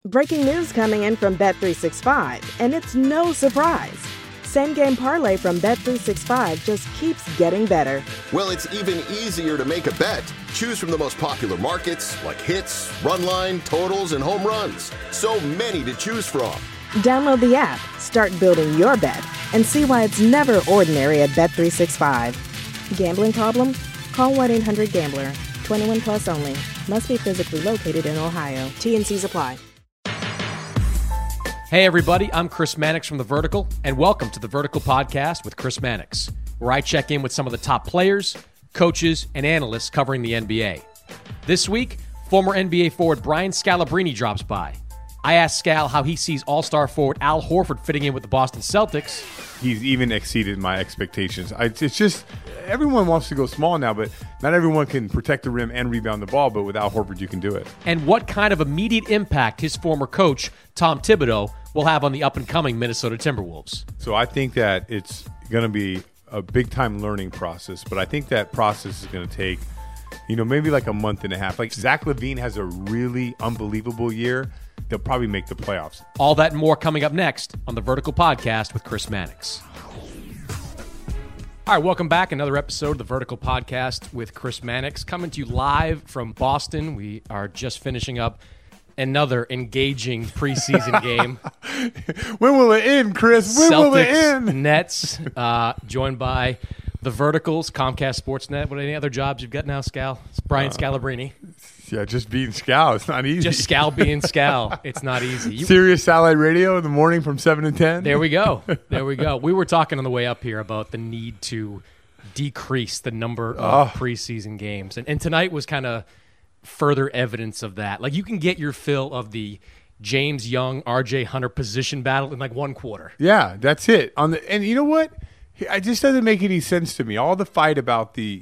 Breaking news coming in from Bet365, and it's no surprise. Same Game Parlay from Bet365 just keeps getting better. Well, it's even easier to make a bet. Choose from the most popular markets like hits, run line, totals, and home runs. So many to choose from. Download the app, start building your bet, and see why it's never ordinary at Bet365. Gambling problem? Call 1-800-GAMBLER. 21 plus only. Must be physically located in Ohio. T&Cs apply. Hey everybody, I'm Chris Mannix from The Vertical, and welcome to The Vertical Podcast with Chris Mannix, where I check in with some of the top players, coaches, and analysts covering the NBA. This week, former NBA forward Brian Scalabrine drops by. I asked Scal how he sees all-star forward Al Horford fitting in with the Boston Celtics. He's even exceeded my expectations. It's just, everyone wants to go small now, but not everyone can protect the rim and rebound the ball, but with Al Horford, you can do it. And what kind of immediate impact his former coach, Tom Thibodeau, will have on the up-and-coming Minnesota Timberwolves. So I think that it's going to be a big-time learning process, but I think that process is going to take, maybe like a month and a half. Like Zach LaVine has a really unbelievable year. They'll probably make the playoffs. All that and more coming up next on The Vertical Podcast with Chris Mannix. All right, welcome back. Another episode of The Vertical Podcast with Chris Mannix, coming to you live from Boston. We are just finishing up another engaging preseason game. When will it end, Chris? When will it end? Nets, joined by The Verticals, Comcast Sportsnet. What any other jobs you've got now, Scal? It's Brian Scalabrine. Yeah, just being Scal. It's not easy. Just Scal being Scal. It's not easy. Sirius Satellite Radio in the morning from 7 to 10. There we go. There we go. We were talking on the way up here about the need to decrease the number of preseason games. And tonight was kind of further evidence of that. Like, you can get your fill of the James Young, RJ Hunter position battle in like one quarter. Yeah, that's it. And you know what? It just doesn't make any sense to me. All the fight about the,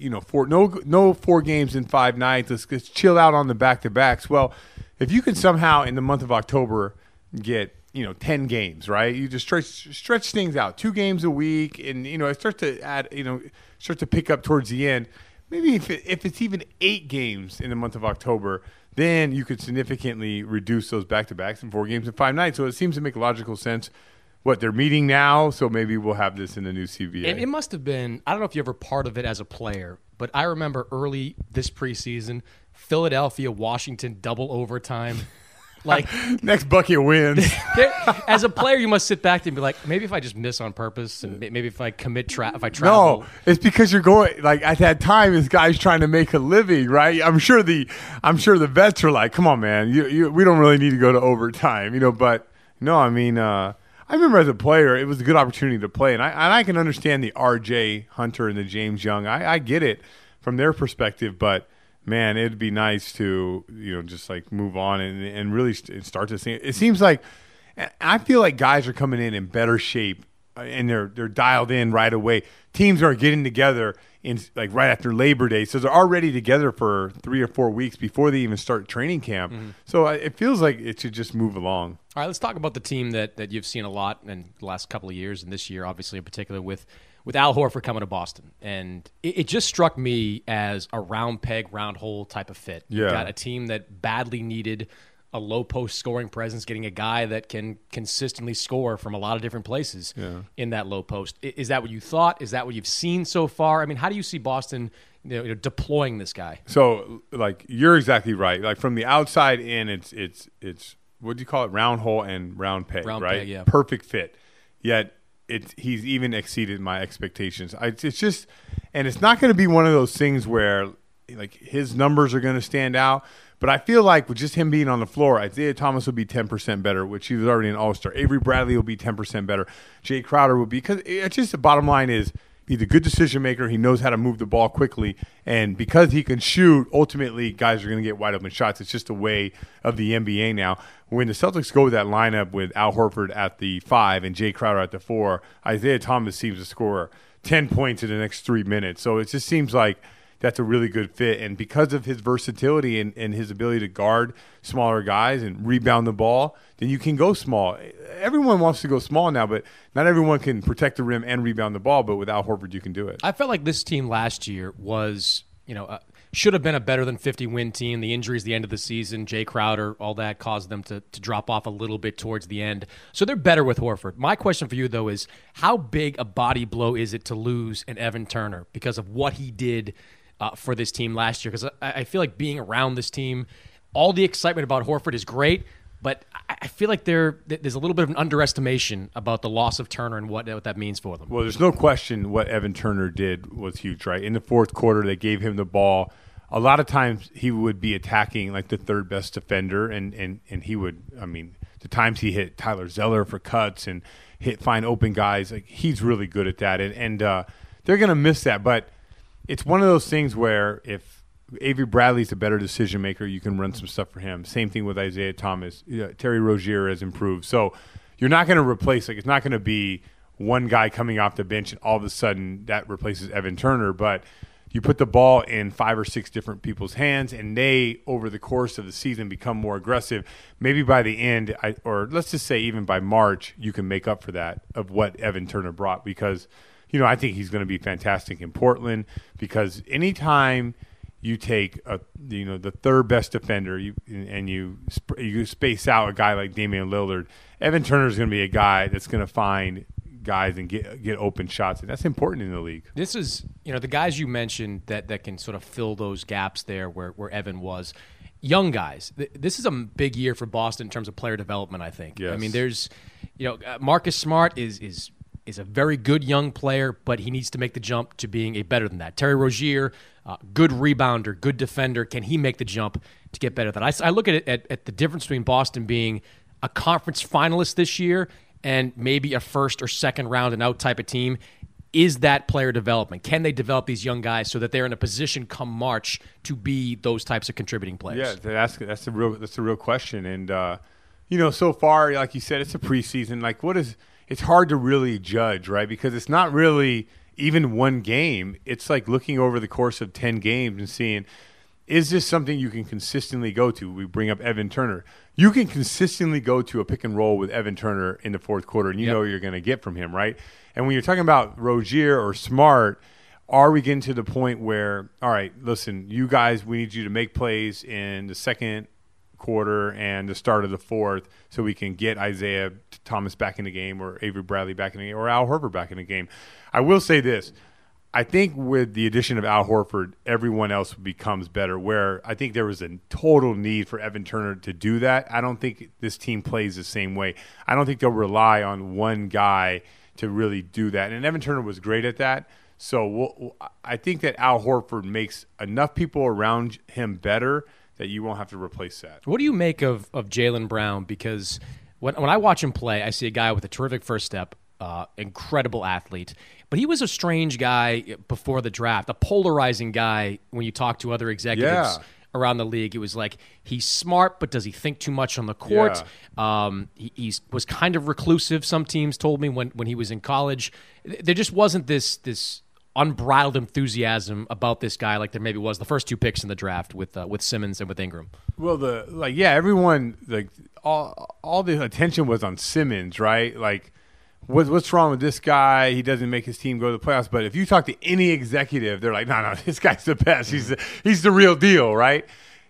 no 4 games in 5 nights. Let's chill out on the back-to-backs. Well, if you can somehow in the month of October get, 10 games, right? You just stretch things out, 2 games a week, and, it starts to add, start to pick up towards the end. Maybe if it's even 8 games in the month of October, then you could significantly reduce those back-to-backs in 4 games in 5 nights. So it seems to make logical sense. They're meeting now, so maybe we'll have this in the new CBA. And it must have been, I don't know if you're ever part of it as a player, but I remember early this preseason, Philadelphia, Washington, double overtime. Like next bucket wins. As a player, you must sit back and be like, maybe if I just miss on purpose, and maybe if I if I travel. No, it's because you're going, like, at that time, this guy's trying to make a living, right? I'm sure the vets are like, come on, man, we don't really need to go to overtime, but no, I mean, I remember as a player, it was a good opportunity to play, and I can understand the RJ Hunter and the James Young. I get it from their perspective, but man, it'd be nice to just like move on and really start to see. It seems like I feel like guys are coming in better shape, and they're dialed in right away. Teams are getting together in like right after Labor Day, so they're already together for 3 or 4 weeks before they even start training camp. Mm-hmm. So it feels like it should just move along. All right, let's talk about the team that you've seen a lot in the last couple of years, and this year, obviously, in particular, with Al Horford coming to Boston. And it just struck me as a round peg, round hole type of fit. Yeah. You've got a team that badly needed a low-post scoring presence, getting a guy that can consistently score from a lot of different places in that low post. Is that what you thought? Is that what you've seen so far? I mean, how do you see Boston deploying this guy? So, like, you're exactly right. Like, from the outside in, it's what do you call it? Round hole and round peg, round right? Peg, yeah. Perfect fit. Yet he's even exceeded my expectations. It's just, and it's not going to be one of those things where like his numbers are going to stand out. But I feel like with just him being on the floor, Isaiah Thomas will be 10% better, which he was already an all-star. Avery Bradley will be 10% better. Jay Crowder will be, because it's just the bottom line is he's a good decision maker. He knows how to move the ball quickly. And because he can shoot, ultimately guys are going to get wide open shots. It's just a way of the NBA now. When the Celtics go with that lineup with Al Horford at the 5 and Jay Crowder at the 4, Isaiah Thomas seems to score 10 points in the next 3 minutes. So it just seems like that's a really good fit. And because of his versatility and his ability to guard smaller guys and rebound the ball, then you can go small. Everyone wants to go small now, but not everyone can protect the rim and rebound the ball. But with Al Horford, you can do it. I felt like this team last year was, should have been a better than 50 win team. The injuries, the end of the season, Jay Crowder, all that caused them to drop off a little bit towards the end. So they're better with Horford. My question for you, though, is how big a body blow is it to lose an Evan Turner because of what he did for this team last year? Because I feel like being around this team, all the excitement about Horford is great, but I feel like there's a little bit of an underestimation about the loss of Turner and what that means for them. Well, there's no question what Evan Turner did was huge, right? In the fourth quarter, they gave him the ball. A lot of times he would be attacking like the third best defender, and he would, the times he hit Tyler Zeller for cuts and find open guys, like he's really good at that. And they're going to miss that. But it's one of those things where if Avery Bradley's a better decision maker, you can run some stuff for him. Same thing with Isaiah Thomas. Terry Rozier has improved. So you're not going to replace, it's not going to be one guy coming off the bench and all of a sudden that replaces Evan Turner. But you put the ball in 5 or 6 different people's hands and they, over the course of the season, become more aggressive. Maybe by the end, or let's just say even by March, you can make up for that of what Evan Turner brought because, I think he's going to be fantastic in Portland because anytime – you take the third best defender, and you space out a guy like Damian Lillard. Evan Turner is going to be a guy that's going to find guys and get open shots, and that's important in the league. This is the guys you mentioned that can sort of fill those gaps there where Evan was. Young guys. This is a big year for Boston in terms of player development. I think. Yes. There's Marcus Smart is a very good young player, but he needs to make the jump to being a better than that. Terry Rozier, good rebounder, good defender. Can he make the jump to get better than that? I look at it at the difference between Boston being a conference finalist this year and maybe a first or second round and out type of team. Is that player development? Can they develop these young guys so that they're in a position come March to be those types of contributing players? Yeah, that's the real question. And so far, like you said, it's a preseason. Like, it's hard to really judge, right? Because it's not really even one game. It's like looking over the course of 10 games and seeing, is this something you can consistently go to? We bring up Evan Turner. You can consistently go to a pick and roll with Evan Turner in the fourth quarter, and you know what you're going to get from him, right? And when you're talking about Rozier or Smart, are we getting to the point where, all right, listen, you guys, we need you to make plays in the second quarter and the start of the fourth so we can get Isaiah Thomas back in the game or Avery Bradley back in the game or Al Horford back in the game. I will say this. I think with the addition of Al Horford, everyone else becomes better, where I think there was a total need for Evan Turner to do that. I don't think this team plays the same way. I don't think they'll rely on one guy to really do that. And Evan Turner was great at that. So I think that Al Horford makes enough people around him better that you won't have to replace that. What do you make of Jaylen Brown? Because when I watch him play, I see a guy with a terrific first step, incredible athlete. But he was a strange guy before the draft, a polarizing guy when you talk to other executives around the league. It was like, he's smart, but does he think too much on the court? Yeah. He was kind of reclusive, some teams told me, when he was in college. There just wasn't this unbridled enthusiasm about this guy like there maybe was the first 2 picks in the draft with Simmons and with Ingram. Well, everyone, all the attention was on Simmons, right? Like, what's wrong with this guy? He doesn't make his team go to the playoffs. But if you talk to any executive, they're like, no, this guy's the best. He's the real deal, right?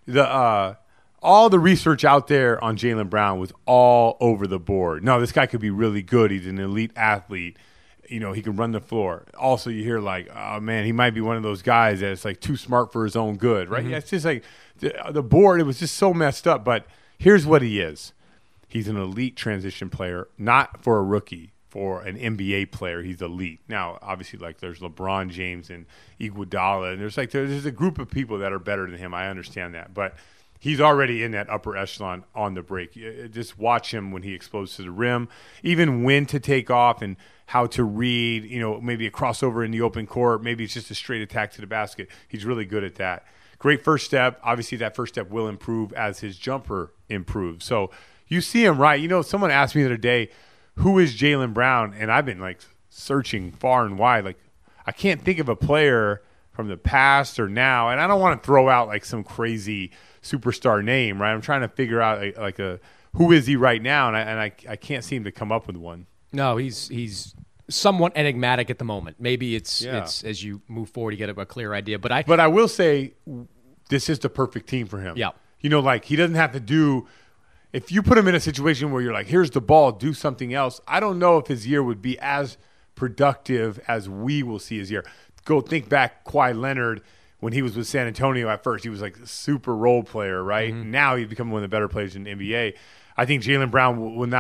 All the research out there on Jaylen Brown was all over the board. No, this guy could be really good. He's an elite athlete. He can run the floor. Also, you hear like, oh, man, he might be one of those guys that's like too smart for his own good, right? Mm-hmm. Yeah, it's just like the board, it was just so messed up. But here's what he is. He's an elite transition player, not for a rookie, for an NBA player. He's elite. Now, obviously, like there's LeBron James and Iguodala, and there's a group of people that are better than him. I understand that. But he's already in that upper echelon on the break. Just watch him when he explodes to the rim, even when to take off and how to read, maybe a crossover in the open court. Maybe it's just a straight attack to the basket. He's really good at that. Great first step. Obviously, that first step will improve as his jumper improves. So you see him right. Someone asked me the other day, who is Jaylen Brown? And I've been like searching far and wide. Like, I can't think of a player from the past or now. And I don't want to throw out like some crazy superstar name, right? I'm trying to figure out who is he right now, and I can't seem to come up with one. No, he's somewhat enigmatic at the moment. Maybe it's as you move forward, you get a clear idea. But I will say, this is the perfect team for him. Yeah. You know, like he doesn't have to do – if you put him in a situation where you're like, here's the ball, do something else, I don't know if his year would be as productive as we will see his year. Go think back Kawhi Leonard when he was with San Antonio at first. He was like a super role player, right? Mm-hmm. Now he's become one of the better players in the NBA. I think Jaylen Brown would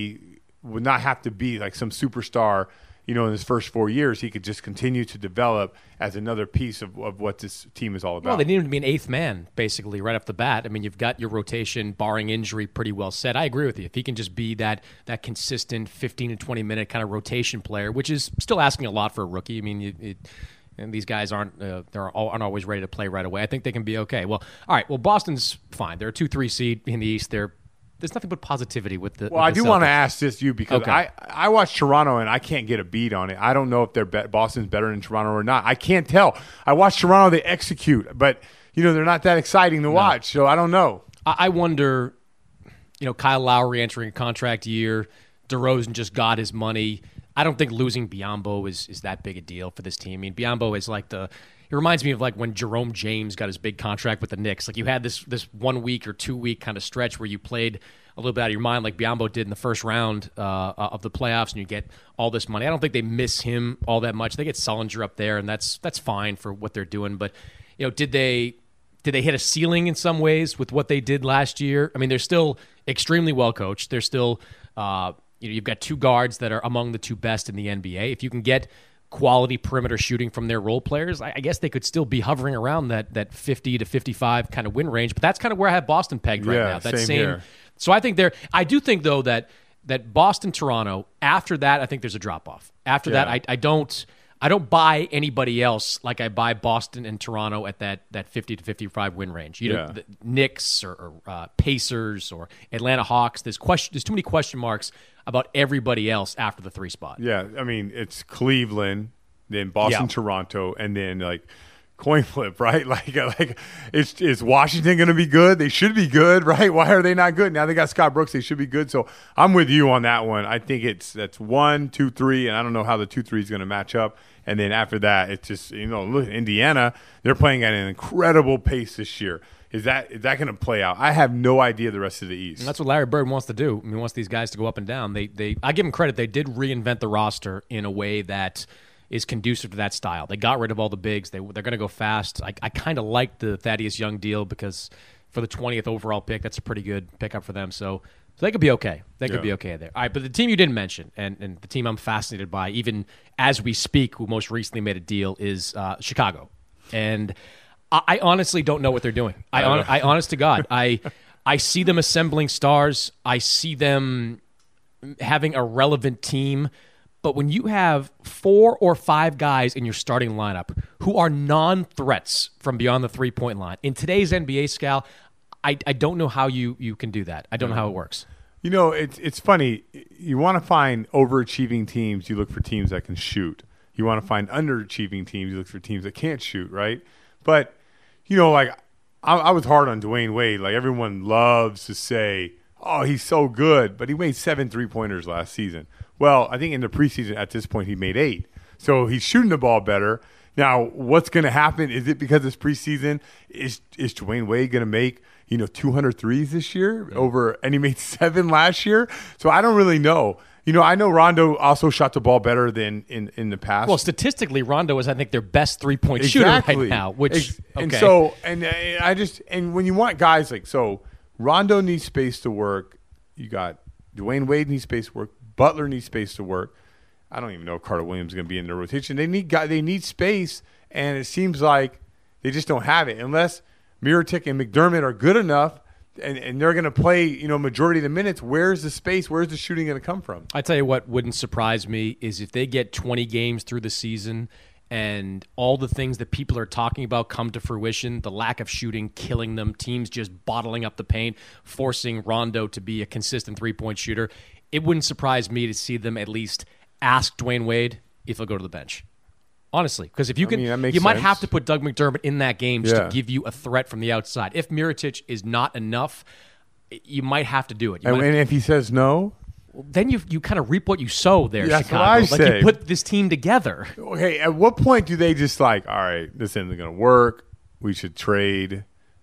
not have to be like some superstar, you know, in his first 4 years. He could just continue to develop as another piece of what this team is all about. Well, they need him to be an eighth man, basically, right off the bat. I mean, you've got your rotation, barring injury, pretty well set. I agree with you. If he can just be that consistent 15 to 20-minute kind of rotation player, which is still asking a lot for a rookie. I mean, and these guys aren't always ready to play right away. I think they can be okay. Well, all right. Well, Boston's fine. They're a 2-3 seed in the East. There's nothing but positivity with the. Well, I do Celtics. want to ask this you because okay. I watched Toronto and I can't get a beat on it. I don't know if Boston's better than Toronto or not. I can't tell. I watched Toronto; they execute, but you know they're not that exciting to watch. So I don't know. I wonder. You know, Kyle Lowry entering a contract year. DeRozan just got his money. I don't think losing Biyombo is that big a deal for this team. I mean, Biyombo is like it reminds me of like when Jerome James got his big contract with the Knicks. Like you had this 1 week or 2 week kind of stretch where you played a little bit out of your mind like Biyombo did in the first round of the playoffs, and you get all this money. I don't think they miss him all that much. They get Sullinger up there, and that's fine for what they're doing. But, you know, did they hit a ceiling in some ways with what they did last year? I mean, they're still extremely well coached. They're still you've got two guards that are among the two best in the NBA. If you can get quality perimeter shooting from their role players, I guess they could still be hovering around that 50 to 55 kind of win range. But that's kind of where I have Boston pegged right now. That same here. So I think I do think though that Boston, Toronto, after that, I think there's a drop off. After that, I don't buy anybody else like I buy Boston and Toronto at that 50 to 55 win range. You know, the Knicks or Pacers or Atlanta Hawks. There's too many question marks about everybody else after the 3 spot. Yeah, I mean it's Cleveland, then Boston, Toronto, and then like coin flip, right? Like is Washington going to be good? They should be good, right? Why are they not good? Now they got Scott Brooks. They should be good. So I'm with you on that one. I think that's 1, 2, 3, and I don't know how the 2-3 is going to match up. And then after that, it's just, you know, look, Indiana, they're playing at an incredible pace this year. Is that going to play out? I have no idea the rest of the East. And that's what Larry Bird wants to do. I mean, he wants these guys to go up and down. I give him credit. They did reinvent the roster in a way that is conducive to that style. They got rid of all the bigs. They're going to go fast. I kind of like the Thaddeus Young deal because for the 20th overall pick, that's a pretty good pickup for them. So they could be okay. They could be okay there. All right, but the team you didn't mention, and the team I'm fascinated by, even as we speak, who most recently made a deal, is Chicago. And I honestly don't know what they're doing. I honest to God, I see them assembling stars. I see them having a relevant team. But when you have 4 or 5 guys in your starting lineup who are non-threats from beyond the 3-point line, in today's NBA, Scal, I don't know how you can do that. I don't know how it works. You know, it's funny. You want to find overachieving teams, you look for teams that can shoot. You want to find underachieving teams, you look for teams that can't shoot, right? But, you know, like I was hard on Dwayne Wade. Like everyone loves to say, oh, he's so good, but he made 7 3-pointers last season. Well, I think in the preseason at this point he made 8. So he's shooting the ball better. Now, what's going to happen? Is it because it's preseason? Is Dwayne Wade going to make, 200 threes this year and he made 7 last year? So I don't really know. I know Rondo also shot the ball better than in the past. Well, statistically, Rondo is, I think, their best 3-point shooter right now. Which and when you want guys like, so Rondo needs space to work. You got Dwayne Wade needs space to work. Butler needs space to work. I don't even know if Carter Williams is going to be in their rotation. They need space, and it seems like they just don't have it unless Mirotic and McDermott are good enough. And they're going to play, majority of the minutes. Where's the space? Where's the shooting going to come from? I tell you what wouldn't surprise me is if they get 20 games through the season and all the things that people are talking about come to fruition, the lack of shooting killing them, teams just bottling up the paint, forcing Rondo to be a consistent 3-point shooter. It wouldn't surprise me to see them at least ask Dwayne Wade if he'll go to the bench. Honestly, because if you can, you might have to put Doug McDermott in that game just to give you a threat from the outside. If Mirotic is not enough, you might have to do it. And if he says no, then you kind of reap what you sow there, that's Chicago. What I say. You put this team together. Okay, at what point do they just all right, this isn't going to work. We should trade.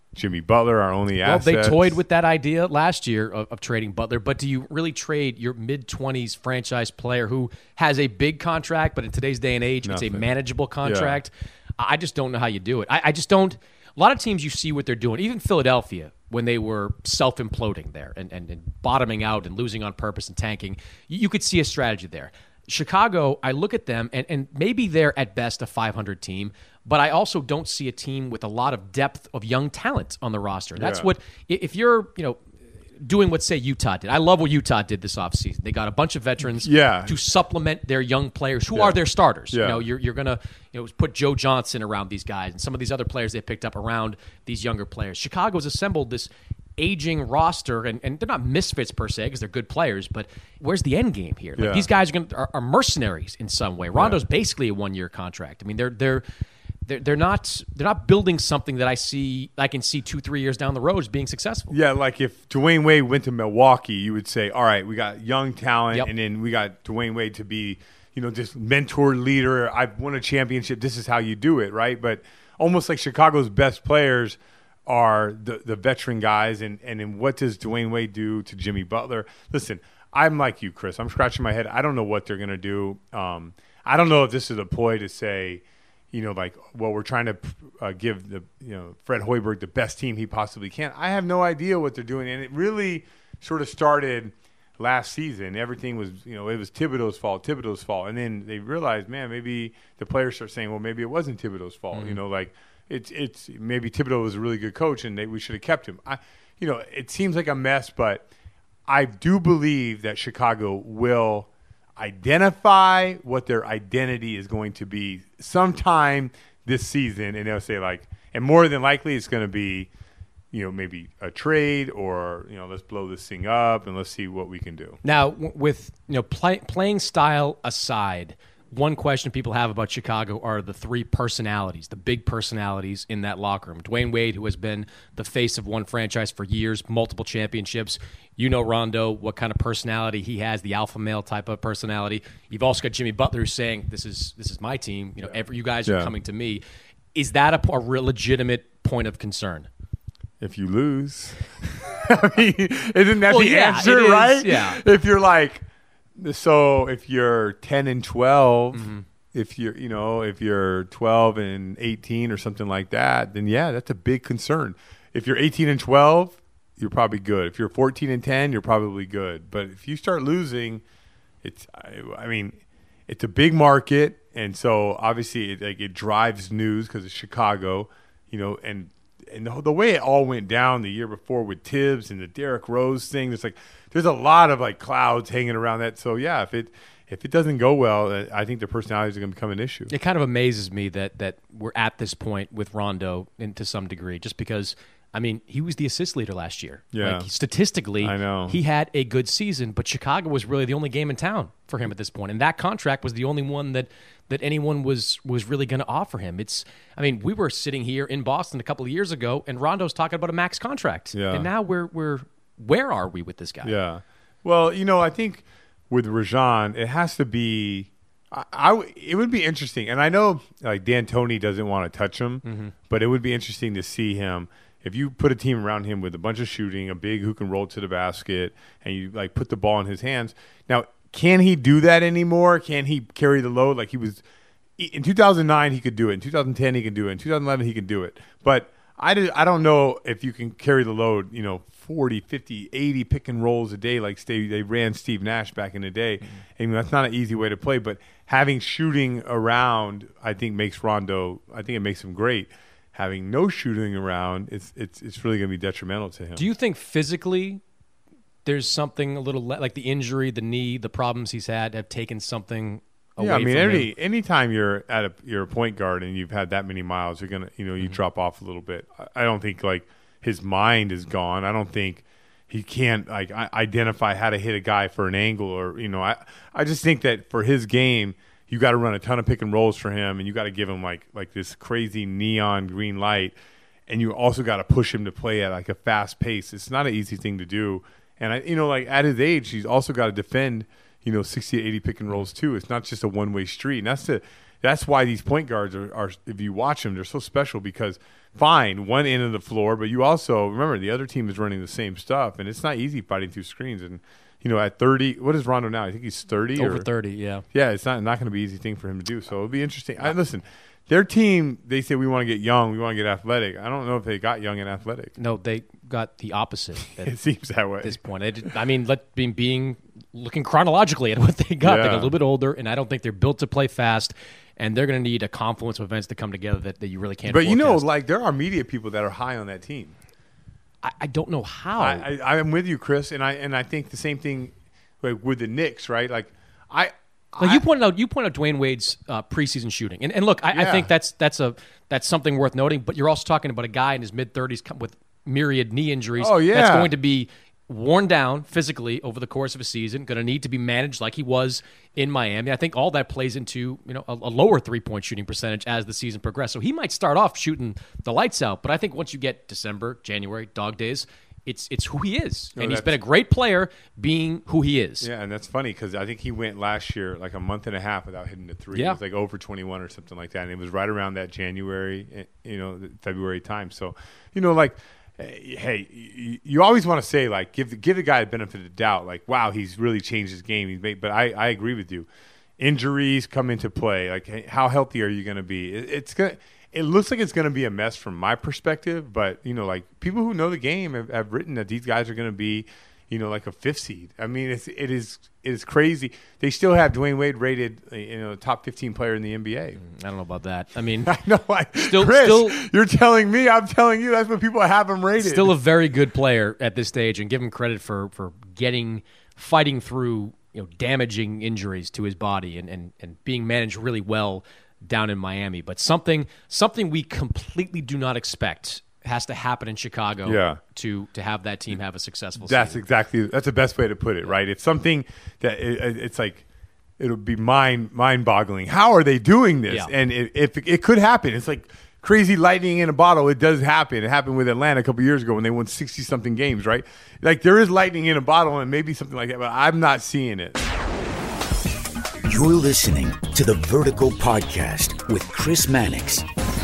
Jimmy Butler, our only assets. Well, they toyed with that idea last year of trading Butler, but do you really trade your mid-20s franchise player who has a big contract, but in today's day and age, it's a manageable contract? Yeah. I just don't know how you do it. I just don't. A lot of teams, you see what they're doing. Even Philadelphia, when they were self-imploding there and bottoming out and losing on purpose and tanking, you could see a strategy there. Chicago, I look at them, and maybe they're at best a 500 team, but I also don't see a team with a lot of depth of young talent on the roster. That's what, if you're, doing what, say, Utah did. I love what Utah did this offseason. They got a bunch of veterans to supplement their young players who are their starters. Yeah. You're going to put Joe Johnson around these guys and some of these other players they picked up around these younger players. Chicago's assembled this aging roster, and they're not misfits per se because they're good players, but where's the end game here? Like, these guys are mercenaries in some way. Rondo's basically a 1-year contract. I mean, they're not building something that I can see 2-3 years down the road as being successful. Yeah, like if Dwayne Wade went to Milwaukee, you would say, all right, we got young talent, and then we got Dwayne Wade to be, this mentor leader. I've won a championship. This is how you do it, right? But almost like Chicago's best players are the veteran guys, and then what does Dwayne Wade do to Jimmy Butler? Listen, I'm like you, Chris. I'm scratching my head. I don't know what they're going to do. I don't know if this is a ploy to say, we're trying to give Fred Hoiberg the best team he possibly can. I have no idea what they're doing, and it really sort of started last season. Everything was, it was Thibodeau's fault, and then they realized, man, maybe the players start saying, well, maybe it wasn't Thibodeau's fault. Mm-hmm. It's maybe Thibodeau was a really good coach, and we should have kept him. It seems like a mess, but I do believe that Chicago will identify what their identity is going to be sometime this season, and they'll say and more than likely it's going to be, maybe a trade or let's blow this thing up and let's see what we can do. Now, with playing style aside, one question people have about Chicago are the three personalities, the big personalities in that locker room. Dwayne Wade, who has been the face of one franchise for years, multiple championships. Rondo, what kind of personality he has, the alpha male type of personality. You've also got Jimmy Butler saying, this is my team. You guys are coming to me. Is that a legitimate point of concern? If you lose. I mean, isn't that the answer, right? Yeah. If you're so if you're 10-12, mm-hmm. if you're 12-18 or something like that, then that's a big concern. If you're 18-12, you're probably good. If you're 14-10, you're probably good. But if you start losing, it's a big market, and so obviously it drives news because it's Chicago, and the way it all went down the year before with Tibbs and the Derrick Rose thing, there's a lot of clouds hanging around that. So if it doesn't go well, I think the personalities are going to become an issue. It kind of amazes me that we're at this point with Rondo to some degree, just because he was the assist leader last year. Yeah. Statistically, I know. He had a good season, but Chicago was really the only game in town for him at this point, and that contract was the only one that anyone was really going to offer him. We were sitting here in Boston a couple of years ago, and Rondo's talking about a max contract. Yeah. And now where are we with this guy? Yeah. Well, I think with Rajon, it has to be it would be interesting. And I know D'Antoni doesn't want to touch him, mm-hmm. but it would be interesting to see him. If you put a team around him with a bunch of shooting, a big who can roll to the basket, and you put the ball in his hands. Now, can he do that anymore? Can he carry the load like he was in 2009? He could do it. In 2010, he could do it. In 2011, he could do it. But I don't know if you can carry the load, 40, 50, 80 pick and rolls a day like they ran Steve Nash back in the day. Mm-hmm. And that's not an easy way to play. But having shooting around, I think, makes Rondo – I think it makes him great. Having no shooting around, it's really going to be detrimental to him. Do you think physically there's something a little like the injury, the knee, the problems he's had have taken something away from him? Anytime you're a point guard and you've had that many miles, you're going to, you mm-hmm. drop off a little bit. I don't think his mind is gone. I don't think he can't identify how to hit a guy for an angle or, I just think that for his game, you got to run a ton of pick and rolls for him, and you got to give him like this crazy neon green light, and you also got to push him to play at a fast pace. It's not an easy thing to do, and at his age, he's also got to defend 60 to 80 pick and rolls too. It's not just a one-way street, and that's why these point guards are if you watch them, they're so special because fine, one end of the floor, but you also remember the other team is running the same stuff, and it's not easy fighting through screens. And at 30, what is Rondo now? I think he's 30. Over 30, yeah. Yeah, it's not going to be an easy thing for him to do. So it'll be interesting. Listen, their team, they say we want to get young, we want to get athletic. I don't know if they got young and athletic. No, they got the opposite. It seems that way at this point. Looking chronologically at what they got, they got a little bit older, and I don't think they're built to play fast. And they're going to need a confluence of events to come together that you really can't. But forecast. there are media people that are high on that team. I don't know how. I'm with you, Chris, and I think the same thing with the Knicks, right? You pointed out Dwayne Wade's preseason shooting, and look, I think that's something worth noting. But you're also talking about a guy in his mid-30s with myriad knee injuries. Oh yeah, that's going to be worn down physically over the course of a season. Going to need to be managed like he was in Miami. I think all that plays into a lower 3-point shooting percentage as the season progresses. So he might start off shooting the lights out, but I think once you get December, January, dog days, it's who he is, and he's been a great player being who he is. Yeah, and that's funny because I think he went last year like a month and a half without hitting the three. Yeah. It was like over 21 or something like that, and it was right around that January, February time. So, hey, you always want to say like give the guy a benefit of the doubt. Like, wow, he's really changed his game. But I agree with you. Injuries come into play. Like, hey, how healthy are you going to be? It looks like it's going to be a mess from my perspective, but people who know the game have written that these guys are going to be, like a 5th seed. I mean, it is crazy. They still have Dwayne Wade rated, top 15 player in the NBA. I don't know about that. I mean, I know. Chris, you're telling me, I'm telling you, that's what people have him rated. Still a very good player at this stage, and give him credit for fighting through damaging injuries to his body and being managed really well down in Miami. But something we completely do not expect has to happen in Chicago to have that team have a successful season. That's the best way to put it, right? It's something that it's like it'll be mind-boggling. How are they doing this? Yeah. And if it could happen, it's like crazy lightning in a bottle. It does happen. It happened with Atlanta a couple years ago when they won 60-something games, right? Like there is lightning in a bottle and maybe something like that, but I'm not seeing it. You're listening to the Vertical Podcast with Chris Mannix.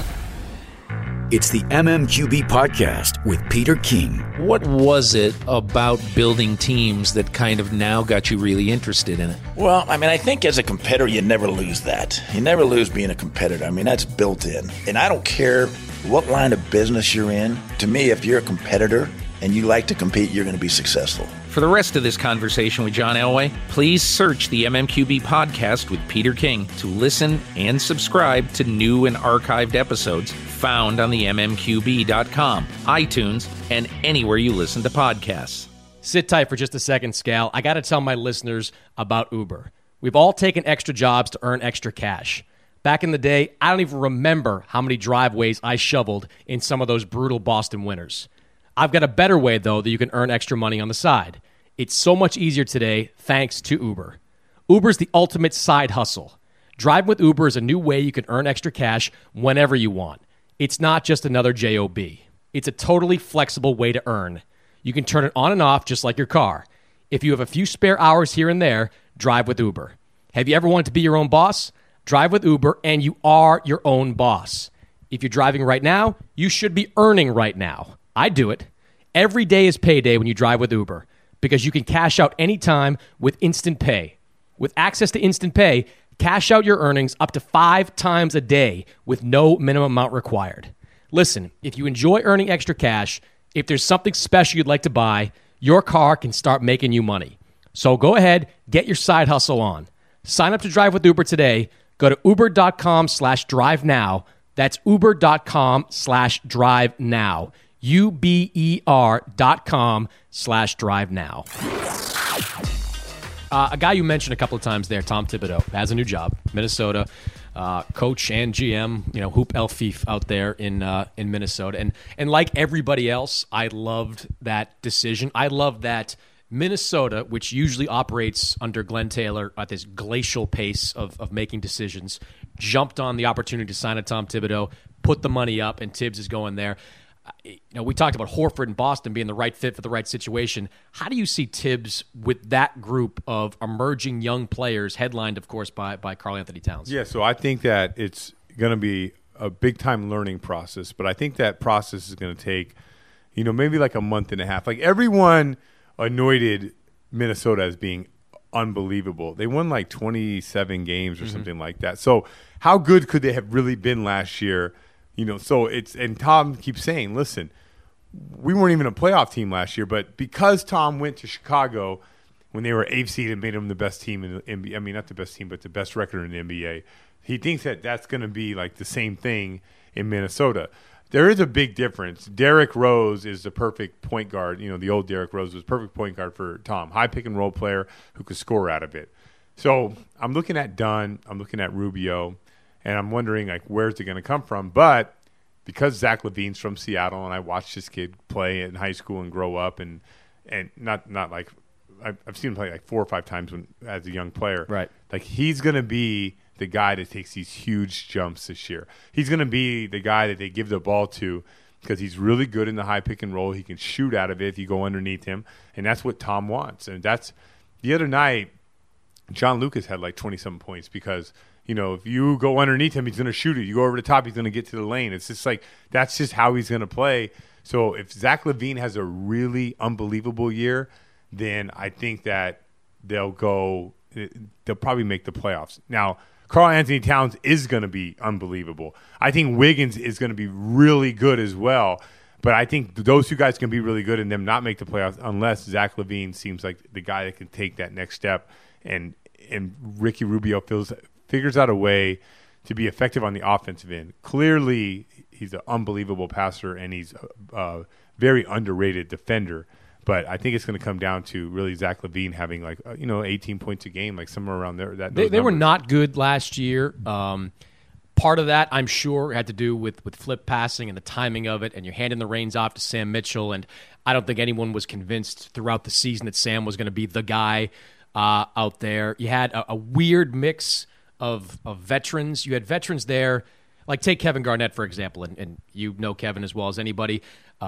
It's the MMQB Podcast with Peter King. What was it about building teams that kind of now got you really interested in it? Well, I think as a competitor, you never lose that. You never lose being a competitor. That's built in. And I don't care what line of business you're in. To me, if you're a competitor and you like to compete, you're going to be successful. For the rest of this conversation with John Elway, please search the MMQB Podcast with Peter King to listen and subscribe to new and archived episodes found on the MMQB.com, iTunes, and anywhere you listen to podcasts. Sit tight for just a second, Scal. I got to tell my listeners about Uber. We've all taken extra jobs to earn extra cash. Back in the day, I don't even remember how many driveways I shoveled in some of those brutal Boston winters. I've got a better way, though, that you can earn extra money on the side. It's so much easier today thanks to Uber. Uber's the ultimate side hustle. Driving with Uber is a new way you can earn extra cash whenever you want. It's not just another job. It's a totally flexible way to earn. You can turn it on and off just like your car. If you have a few spare hours here and there, drive with Uber. Have you ever wanted to be your own boss? Drive with Uber, and you are your own boss. If you're driving right now, you should be earning right now. I do it. Every day is payday when you drive with Uber because you can cash out anytime with Instant Pay. With access to Instant Pay, cash out your earnings up to 5 times a day with no minimum amount required. Listen, if you enjoy earning extra cash, if there's something special you'd like to buy, your car can start making you money. So go ahead, get your side hustle on. Sign up to drive with Uber today. Go to uber.com/drive now. That's uber.com/drive now. uber.com/drive now. A guy you mentioned a couple of times there, Tom Thibodeau, has a new job, Minnesota, coach and GM, Hoop Elfif out there in Minnesota. And like everybody else, I loved that decision. I love that Minnesota, which usually operates under Glenn Taylor at this glacial pace of making decisions, jumped on the opportunity to sign a Tom Thibodeau, put the money up, and Tibbs is going there. we talked about Horford in Boston being the right fit for the right situation. How do you see Tibbs with that group of emerging young players, headlined, of course, by Karl Anthony Towns? Yeah, so I think that it's going to be a big-time learning process, but I think that process is going to take, maybe like a month and a half. Like, everyone anointed Minnesota as being unbelievable. They won like 27 games or something like that. So how good could they have really been last year? So and Tom keeps saying, listen, we weren't even a playoff team last year, but because Tom went to Chicago when they were 8th seed and made them the best team in the NBA, I mean, not the best team, but the best record in the NBA, he thinks that that's going to be like the same thing in Minnesota. There is a big difference. Derrick Rose is the perfect point guard. The old Derrick Rose was perfect point guard for Tom. High pick and roll player who could score out of it. So I'm looking at Dunn. I'm looking at Rubio. And I'm wondering, like, where's it going to come from? But because Zach LaVine's from Seattle, and I watched this kid play in high school and grow up, and not like I've seen him play like 4 or 5 times as a young player. Right. Like, he's going to be the guy that takes these huge jumps this year. He's going to be the guy that they give the ball to because he's really good in the high pick and roll. He can shoot out of it if you go underneath him, and that's what Tom wants. And that's the other night, John Lucas had like 27 points because – if you go underneath him, he's going to shoot it. You go over the top, he's going to get to the lane. It's just like that's just how he's going to play. So if Zach LaVine has a really unbelievable year, then I think that they'll probably make the playoffs. Now, Karl Anthony Towns is going to be unbelievable. I think Wiggins is going to be really good as well. But I think those two guys can be really good and them not make the playoffs unless Zach LaVine seems like the guy that can take that next step and Ricky Rubio figures out a way to be effective on the offensive end. Clearly, he's an unbelievable passer, and he's a very underrated defender. But I think it's going to come down to really Zach LaVine having 18 points a game, like somewhere around there. They were not good last year. Part of that, I'm sure, had to do with flip passing and the timing of it, and you're handing the reins off to Sam Mitchell. And I don't think anyone was convinced throughout the season that Sam was going to be the guy out there. You had a weird mix of veterans. You had veterans there, like take Kevin Garnett, for example, and you know Kevin as well as anybody.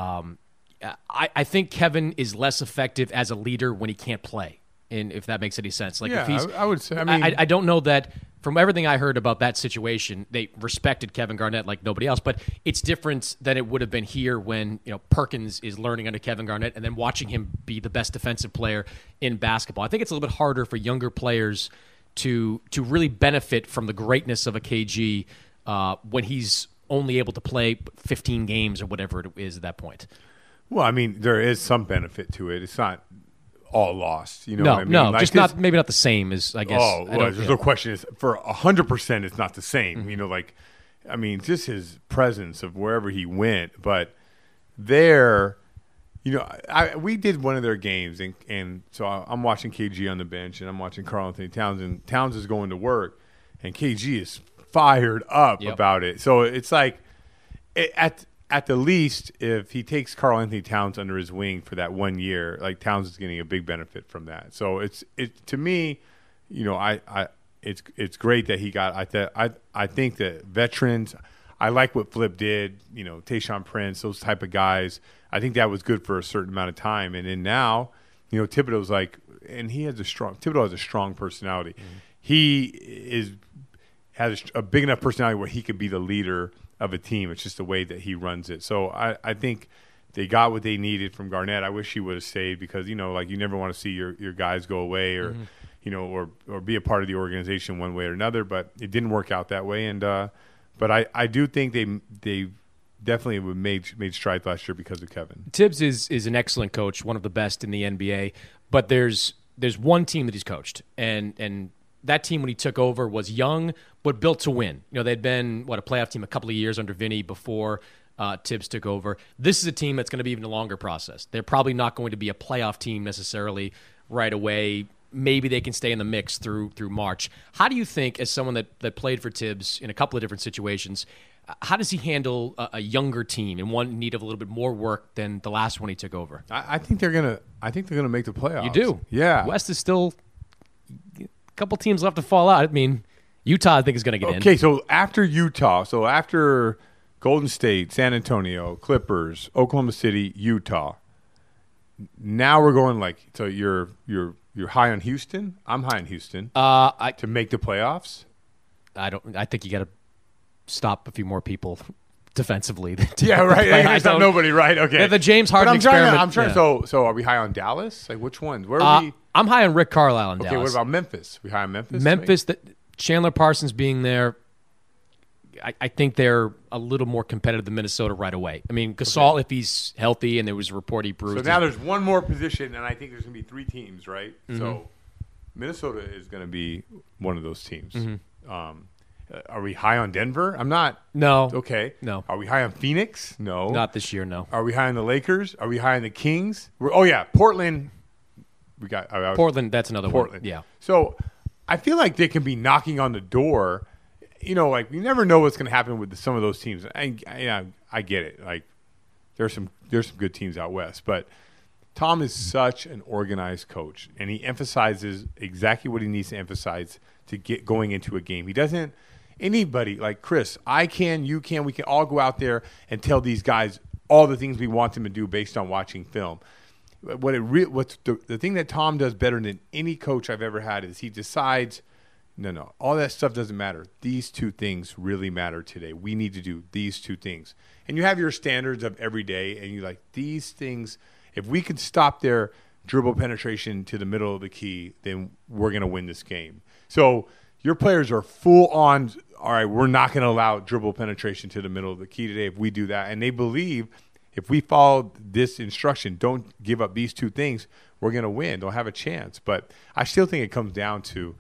I think Kevin is less effective as a leader when he can't play, and if that makes any sense. Like, yeah, if he's, I would say. I mean, I don't know that from everything I heard about that situation, they respected Kevin Garnett like nobody else, but it's different than it would have been here when Perkins is learning under Kevin Garnett and then watching him be the best defensive player in basketball. I think it's a little bit harder for younger players to really benefit from the greatness of a KG when he's only able to play 15 games or whatever it is at that point. Well, I mean, there is some benefit to it. It's not all lost. What I mean? No, like just maybe not the same as, I guess. Oh, well, there's no question. Is for 100%, it's not the same. Mm-hmm. Just his presence of wherever he went. But there, we did one of their games, and so I'm watching KG on the bench, and I'm watching Karl Anthony Towns, and Towns is going to work, and KG is fired up about it. So it's like, at the least, if he takes Karl Anthony Towns under his wing for that 1 year, like Towns is getting a big benefit from that. So it's to me, it's great that he got. I think that veterans. I like what Flip did. Tayshaun Prince, those type of guys. I think that was good for a certain amount of time. And then now, Thibodeau's like, and Thibodeau has a strong personality. Mm-hmm. He has a big enough personality where he could be the leader of a team. It's just the way that he runs it. So I think they got what they needed from Garnett. I wish he would have stayed because, you never want to see your guys go away or, mm-hmm. or be a part of the organization one way or another. But it didn't work out that way. And but I do think they definitely made strides last year because of Kevin. Tibbs is an excellent coach, one of the best in the NBA. But there's one team that he's coached, and that team when he took over was young but built to win. They'd been a playoff team a couple of years under Vinny before Tibbs took over. This is a team that's going to be even a longer process. They're probably not going to be a playoff team necessarily right away. Maybe they can stay in the mix through March. How do you think, as someone that played for Tibbs in a couple of different situations, how does he handle a younger team and one in need of a little bit more work than the last one he took over? I think they're gonna make the playoffs. You do, yeah. West is still a couple teams left to fall out. I mean, Utah, I think, is going to get in. Okay, so after Utah, after Golden State, San Antonio, Clippers, Oklahoma City, Utah. Now we're going so you're high on Houston. I'm high on Houston. To make the playoffs. I think you got to stop a few more people defensively. Yeah, right. There's not nobody, right? Okay. The James Harden experiment. I'm trying. Yeah. So are we high on Dallas? Like which ones? Where are we? I'm high on Rick Carlisle in Dallas. Dallas. What about Memphis? We high on Memphis? Memphis, Chandler Parsons being there. I think they're a little more competitive than Minnesota right away. I mean, Gasol, if he's healthy, and there was a report he bruised. So now there's one more position, and I think there's going to be 3 teams, right? Mm-hmm. So Minnesota is going to be one of those teams. Mm-hmm. Are we high on Denver? I'm not. No. Okay. No. Are we high on Phoenix? No. Not this year, no. Are we high on the Lakers? Are we high on the Kings? Portland. We got Portland, that's another Portland. One. Yeah. So I feel like they can be knocking on the door. You you never know what's going to happen with some of those teams. I get it. Like there's some good teams out west, but Tom is such an organized coach, and he emphasizes exactly what he needs to emphasize to get going into a game. He doesn't anybody like Chris. I can, you can, we can all go out there and tell these guys all the things we want them to do based on watching film. What's the thing that Tom does better than any coach I've ever had is he decides. No. All that stuff doesn't matter. These 2 things really matter today. We need to do these 2 things. And you have your standards of every day, and you like these things. If we could stop their dribble penetration to the middle of the key, then we're going to win this game. So your players are full on, all right, we're not going to allow dribble penetration to the middle of the key today if we do that. And they believe if we follow this instruction, don't give up these 2 things, we're going to win. Don't have a chance. But I still think it comes down to,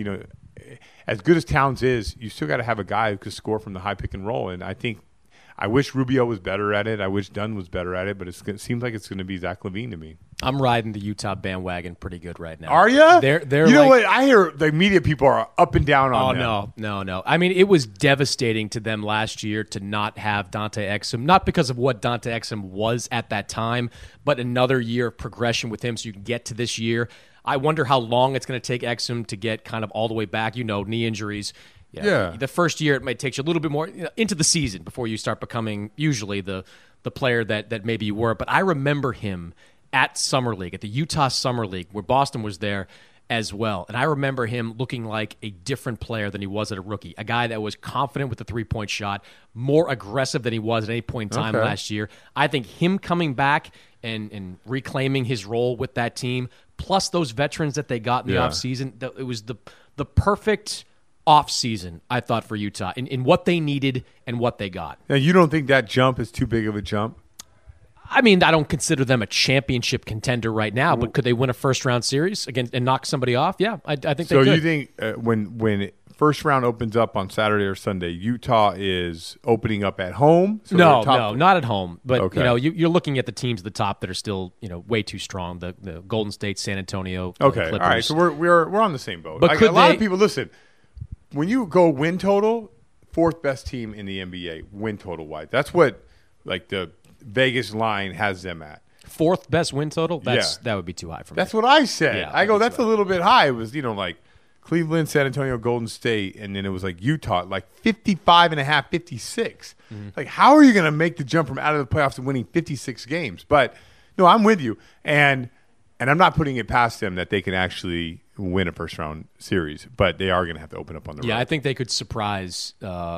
as good as Towns is, you still got to have a guy who could score from the high pick and roll. And I wish Rubio was better at it. I wish Dunn was better at it. But it seems like it's going to be Zach LaVine to me. I'm riding the Utah bandwagon pretty good right now. Are you? They're you know what? I hear the media people are up and down on them. No. I mean, it was devastating to them last year to not have Dante Exum, not because of what Dante Exum was at that time, but another year of progression with him so you can get to this year. I wonder how long it's going to take Exum to get kind of all the way back. Knee injuries. Yeah. The first year it might take you a little bit more into the season before you start becoming usually the player that maybe you were. But I remember him at Summer League, at the Utah Summer League, where Boston was there as well. And I remember him looking like a different player than he was as a rookie, a guy that was confident with the three-point shot, more aggressive than he was at any point in time last year. I think him coming back and reclaiming his role with that team, plus those veterans that they got in the offseason, it was the perfect offseason, I thought, for Utah in what they needed and what they got. Now, you don't think that jump is too big of a jump? I mean, I don't consider them a championship contender right now, but could they win a first-round series again and knock somebody off? Yeah, I think they could. So you think when first round opens up on Saturday or Sunday, Utah is opening up at home? So no, not at home. But you're looking at the teams at the top that are still way too strong. The Golden State, San Antonio, Clippers. All right. So we're on the same boat. But a lot of people listen. When you go win total, 4th best team in the NBA win total wise. That's what the Vegas line has them at. 4th best win total? That would be too high for me. That's what I said. Yeah, I go, that's a little bit high. It was, Cleveland, San Antonio, Golden State, and then it was Utah, 55.5, 56. Mm-hmm. How are you going to make the jump from out of the playoffs and winning 56 games? But, no, I'm with you. And I'm not putting it past them that they can actually win a first-round series, but they are going to have to open up on the road. Yeah, I think they could surprise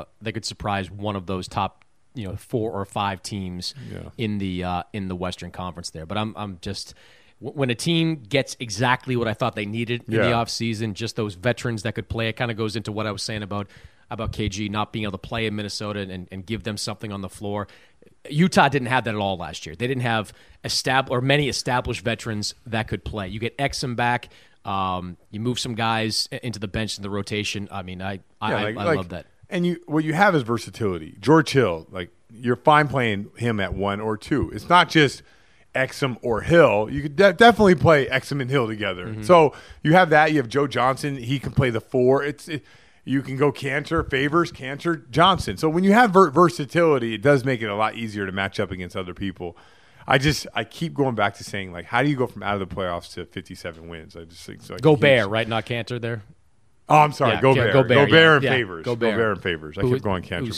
one of those top 4 or 5 teams in the Western Conference there. But I'm just when a team gets exactly what I thought they needed in the offseason, just those veterans that could play, it kind of goes into what I was saying about KG not being able to play in Minnesota and give them something on the floor. Utah didn't have that at all last year. They didn't have many established veterans that could play. You get Exum back. You move some guys into the bench in the rotation. I mean, I love that. And what you have is versatility. George Hill, you're fine playing him at 1 or 2. It's not just Exum or Hill. You could definitely play Exum and Hill together. Mm-hmm. So you have that. You have Joe Johnson. He can play the 4. You can go Cantor, Favors, Cantor, Johnson. So when you have versatility, it does make it a lot easier to match up against other people. I keep going back to saying, how do you go from out of the playoffs to 57 wins? I just think so. Gobert, right? Not Cantor there. Oh, I'm sorry. Gobert and Favors. Gobert and Favors. I kept going Cantor because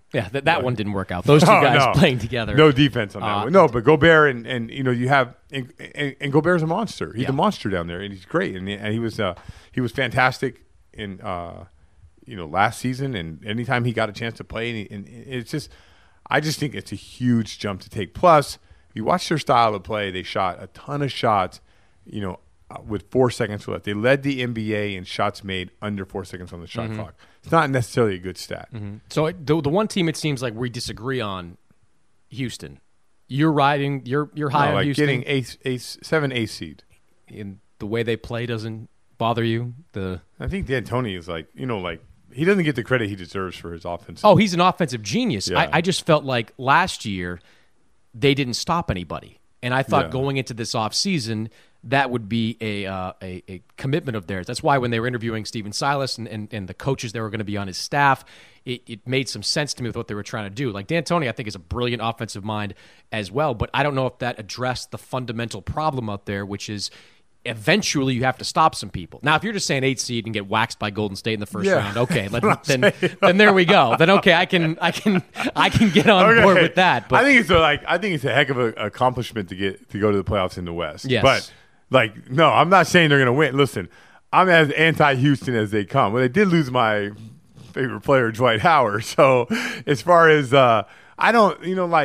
Yeah, that one didn't work out. Those two guys playing together. No defense on that one. No, but Gobert and you have and Gobert's a monster. He's a monster down there, and he's great. And he was fantastic in last season, and anytime he got a chance to play, and it's just I just think it's a huge jump to take. Plus, if you watch their style of play, they shot a ton of shots, with 4 seconds left. They led the NBA in shots made under 4 seconds on the shot clock. It's not necessarily a good stat. So the one team it seems like we disagree on, Houston. You're riding. You're high on Houston. Getting 7 8 seed. And the way they play doesn't bother you. I think D'Antoni is he doesn't get the credit he deserves for his offense. Oh, he's an offensive genius. Yeah. I just felt like last year they didn't stop anybody, and I thought going into this offseason that would be a commitment of theirs. That's why when they were interviewing Stephen Silas and the coaches that were going to be on his staff, it made some sense to me with what they were trying to do. Like D'Antoni, I think, is a brilliant offensive mind as well, but I don't know if that addressed the fundamental problem out there, which is eventually you have to stop some people. Now, if you're just saying 8 seed and get waxed by Golden State in the first round, okay, then there we go. Then okay, I can get on board with that. But I think it's a heck of an accomplishment to go to the playoffs in the West. Yes. But no, I'm not saying they're going to win. Listen, I'm as anti-Houston as they come. Well, they did lose my favorite player, Dwight Howard. So as far as I don't,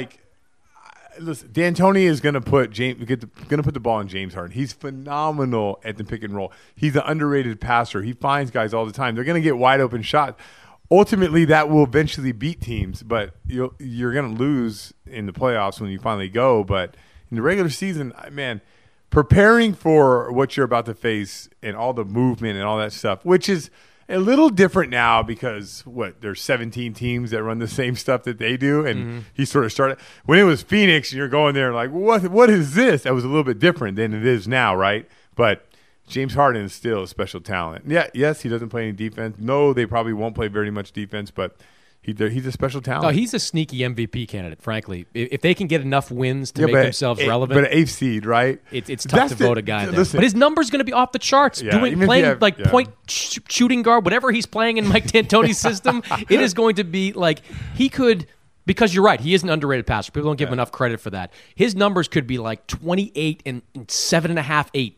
listen, D'Antoni is going to put the ball in James Harden. He's phenomenal at the pick and roll. He's an underrated passer. He finds guys all the time. They're going to get wide open shots. Ultimately, that will eventually beat teams, but you're going to lose in the playoffs when you finally go. But in the regular season, man, preparing for what you're about to face and all the movement and all that stuff, which is a little different now because there's 17 teams that run the same stuff that they do, and he sort of started when it was Phoenix. And you're going there like, what is this? That was a little bit different than it is now, right? But James Harden is still a special talent. Yeah, yes, he doesn't play any defense. No, they probably won't play very much defense, but he's a special talent. No, he's a sneaky MVP candidate, frankly. If they can get enough wins to make themselves relevant. But an 8th seed, right? It's tough to vote a guy there. But his number's going to be off the charts. Playing point shooting guard, whatever he's playing in Mike D'Antoni's system, it is going to be like he could – because you're right, he is an underrated passer. People don't give him enough credit for that. His numbers could be like 28 and 7.5, 8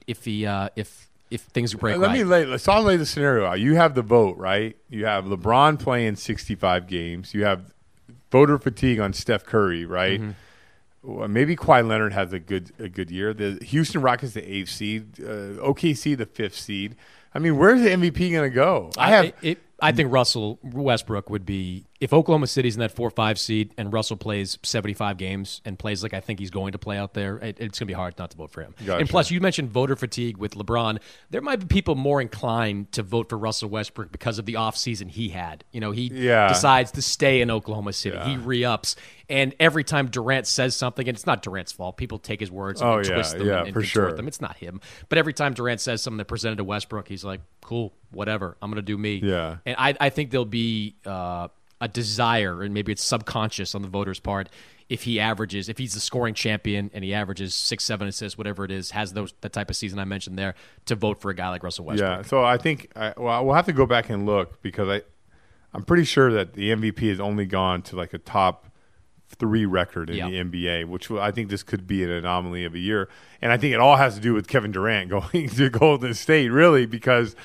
if things break right. Let's lay the scenario out. You have the vote, right? You have LeBron playing 65 games. You have voter fatigue on Steph Curry, right? Well, maybe Kawhi Leonard has a good year. The Houston Rockets, the 8th seed. OKC, the 5th seed. I mean, where's the MVP going to go? I think Russell Westbrook would be – if Oklahoma City's in that 4-5 seed and Russell plays 75 games and plays like I think he's going to play out there, it's going to be hard not to vote for him. Gotcha. And plus, you mentioned voter fatigue with LeBron. There might be people more inclined to vote for Russell Westbrook because of the offseason he had. He decides to stay in Oklahoma City. He re-ups. And every time Durant says something, and it's not Durant's fault. People take his words and twist them and contort them. It's not him. But every time Durant says something that presented to Westbrook, he's like, cool, whatever. I'm going to do me. Yeah. And I think there'll be a desire, and maybe it's subconscious on the voters' part, if he's the scoring champion and he averages 6, 7 assists, whatever it is, has that type of season I mentioned there, to vote for a guy like Russell Westbrook. Yeah, so I think we'll have to go back and look because I'm pretty sure that the MVP has only gone to like a top 3 record in the NBA, which I think this could be an anomaly of a year. And I think it all has to do with Kevin Durant going to Golden State, really, because,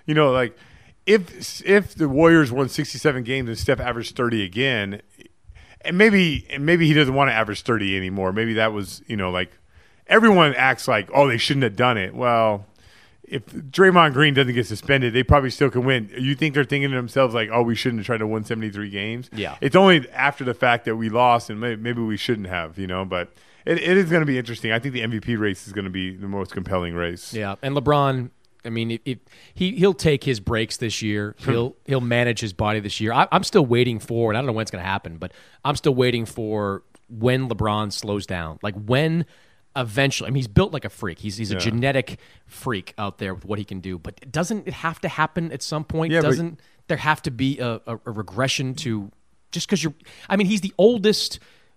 if the Warriors won 67 games and Steph averaged 30 again, and maybe he doesn't want to average 30 anymore. Maybe that was, everyone acts like, oh, they shouldn't have done it. Well, if Draymond Green doesn't get suspended, they probably still can win. You think they're thinking to themselves like, oh, we shouldn't have tried to win 73 games? Yeah. It's only after the fact that we lost and maybe we shouldn't have, but it is going to be interesting. I think the MVP race is going to be the most compelling race. Yeah, and LeBron, I mean, he'll take his breaks this year. He'll manage his body this year. I'm still waiting for, and I don't know when it's going to happen, but I'm still waiting for when LeBron slows down. Like when eventually, I mean, he's built like a freak. He's a genetic freak out there with what he can do. But doesn't it have to happen at some point? Yeah, doesn't there have to be a regression to just because he's the oldest.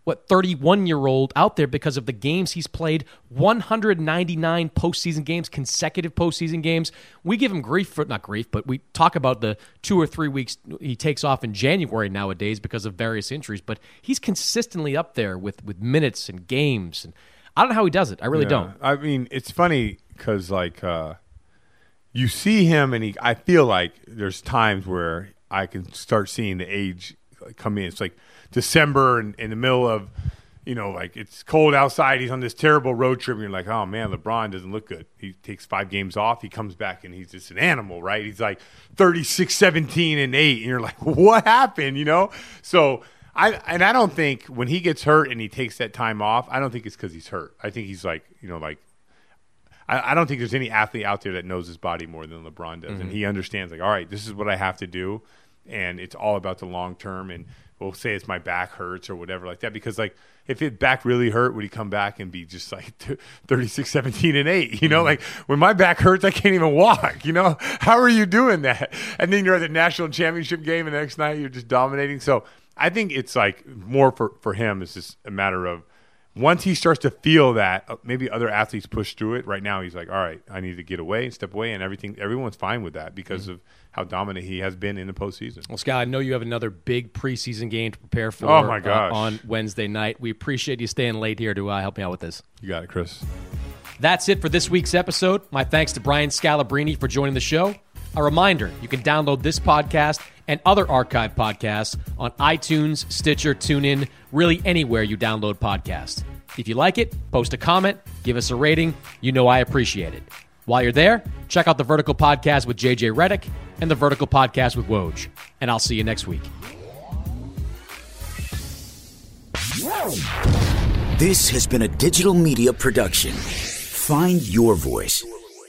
31-year-old out there because of the games he's played, 199 postseason games, consecutive postseason games. We give him not grief, but we talk about the 2 or 3 weeks he takes off in January nowadays because of various injuries, but he's consistently up there with minutes and games. And I don't know how he does it. I really don't. I mean, it's funny because, like, you see him and I feel like there's times where I can start seeing the age come in. It's like December and in the middle of, like it's cold outside. He's on this terrible road trip and you're like, oh man, LeBron doesn't look good. He takes 5 games off. He comes back and he's just an animal, right? He's like 36, 17, and 8. And you're like, what happened? So I don't think when he gets hurt and he takes that time off, I don't think it's because he's hurt. I think he's like, I don't think there's any athlete out there that knows his body more than LeBron does. Mm-hmm. And he understands, like, all right, this is what I have to do. And it's all about the long term. And we'll say it's my back hurts or whatever like that. Because, like, if his back really hurt, would he come back and be just like 36, 17, and 8? Mm-hmm. Like, when my back hurts, I can't even walk. How are you doing that? And then you're at the national championship game and the next night you're just dominating. So I think it's like more for him, it's just a matter of once he starts to feel that, maybe other athletes push through it. Right now, he's like, all right, I need to get away and step away, and everyone's fine with that because of how dominant he has been in the postseason. Well, Scott, I know you have another big preseason game to prepare for oh my gosh. On Wednesday night. We appreciate you staying late here to help me out with this. You got it, Chris. That's it for this week's episode. My thanks to Brian Scalabrine for joining the show. A reminder, you can download this podcast and other archive podcasts on iTunes, Stitcher, TuneIn, really anywhere you download podcasts. If you like it, post a comment, give us a rating. I appreciate it. While you're there, check out the Vertical Podcast with JJ Redick and the Vertical Podcast with Woj. And I'll see you next week. This has been a digital media production. Find your voice.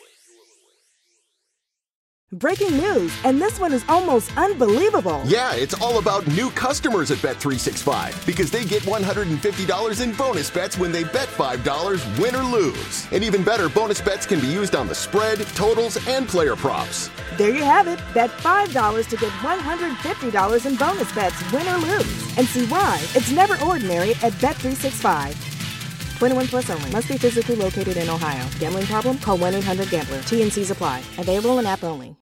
Breaking news, and this one is almost unbelievable. Yeah, it's all about new customers at Bet365 because they get $150 in bonus bets when they bet $5, win or lose. And even better, bonus bets can be used on the spread, totals, and player props. There you have it. Bet $5 to get $150 in bonus bets, win or lose. And see why it's never ordinary at Bet365. 21 plus only. Must be physically located in Ohio. Gambling problem? Call 1-800-GAMBLER. T&Cs apply. Available in app only.